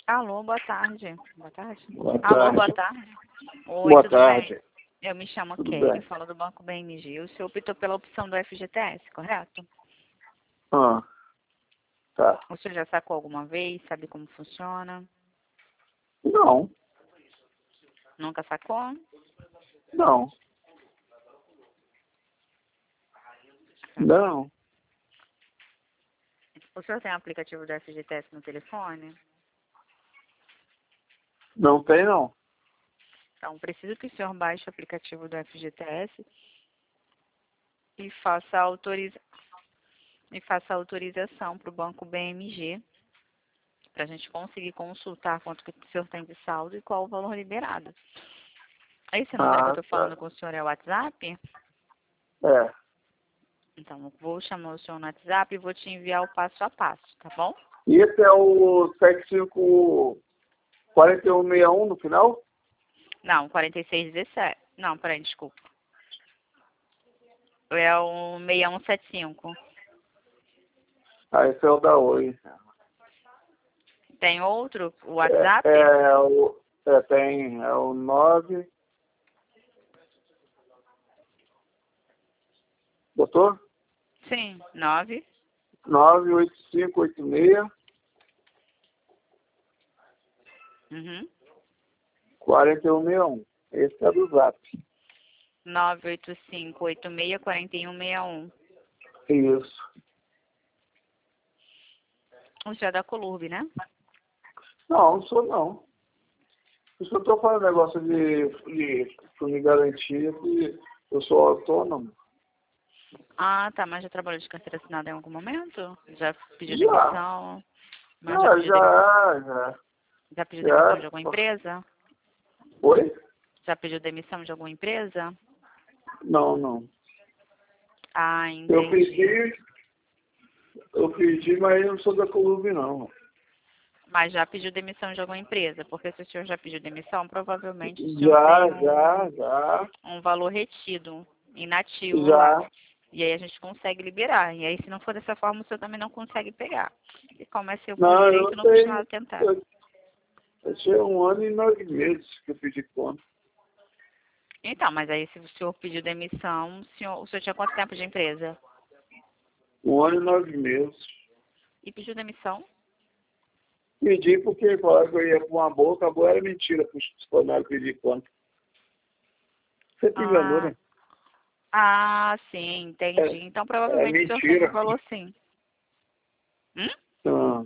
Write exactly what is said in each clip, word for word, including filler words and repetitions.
Alô, boa tarde. Boa tarde. Boa Alô, tarde. boa tarde. Oi, Boa tudo tarde. bem? Eu me chamo Tudo Kelly, bem. falo do Banco B M G. O senhor optou pela opção do F G T S, correto? Ah, tá. O senhor já sacou alguma vez? Sabe como funciona? Não, Nunca sacou? não, não, O senhor tem o aplicativo do F G T S no telefone? não tem não. Então, preciso que o senhor baixe o aplicativo do F G T S e faça a, autoriza... e faça a autorização para o Banco B M G, para a gente conseguir consultar quanto que o senhor tem de saldo e qual o valor liberado. Esse número que eu Ah, estou tá. falando com o senhor é o WhatsApp? É. Então, eu vou chamar o senhor no WhatsApp e vou te enviar o passo a passo, tá bom? E esse é o sete cinco quatro um seis um no final? Não, quarenta e seis dezessete. Não, peraí, desculpa. É o seis um sete cinco. Ah, esse é o da Oi. Tem outro? O É, WhatsApp? é, o, é, tem, é o nove. Doutor? Sim, nove. nove oito cinco oito seis Uhum. quatro um seis um. Esse é do Zap. nove oito cinco oito seis quatro um seis um. Isso. O senhor é da Colurb, né? Não, não sou não. Eu só estou falando negócio de, de, de garantia que eu sou autônomo. Ah, tá, mas já trabalhou de carteira assinada em algum momento? Já pediu Já, demissão? Mas já já, pediu demissão? já, já, Já pediu demissão já. de alguma empresa? Oi? Já pediu demissão de alguma empresa? Não, não. Ah, Eu entendi. pedi, eu pedi, mas eu não sou da Colube, não. Mas já pediu demissão de alguma empresa? Porque se o senhor já pediu demissão, provavelmente o senhor tem Já, um, já, já, um valor retido, inativo lá. já. E aí a gente consegue liberar. E aí, se não for dessa forma, o senhor também não consegue pegar. E como é seu por Não, direito, eu não custa nada tenho, tentar. eu, eu tinha um ano e nove meses que eu pedi conta. Então, mas aí se o senhor pediu demissão, o senhor, o senhor tinha quanto tempo de empresa? Um ano e nove meses. E pediu demissão? Pedi porque falaram que eu ia com uma boa, acabou, era mentira para os funcionários pedir conta. Você te enganou, Ah, né? ah, sim, entendi. Então, É, é provavelmente o senhor tem o mentira. valor sim. Hum? Ah,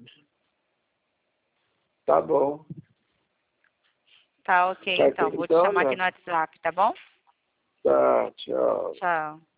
tá bom. Tá ok, Tá, então. Vou te então, chamar aqui né? no WhatsApp, tá bom? Tá, tchau. Tchau.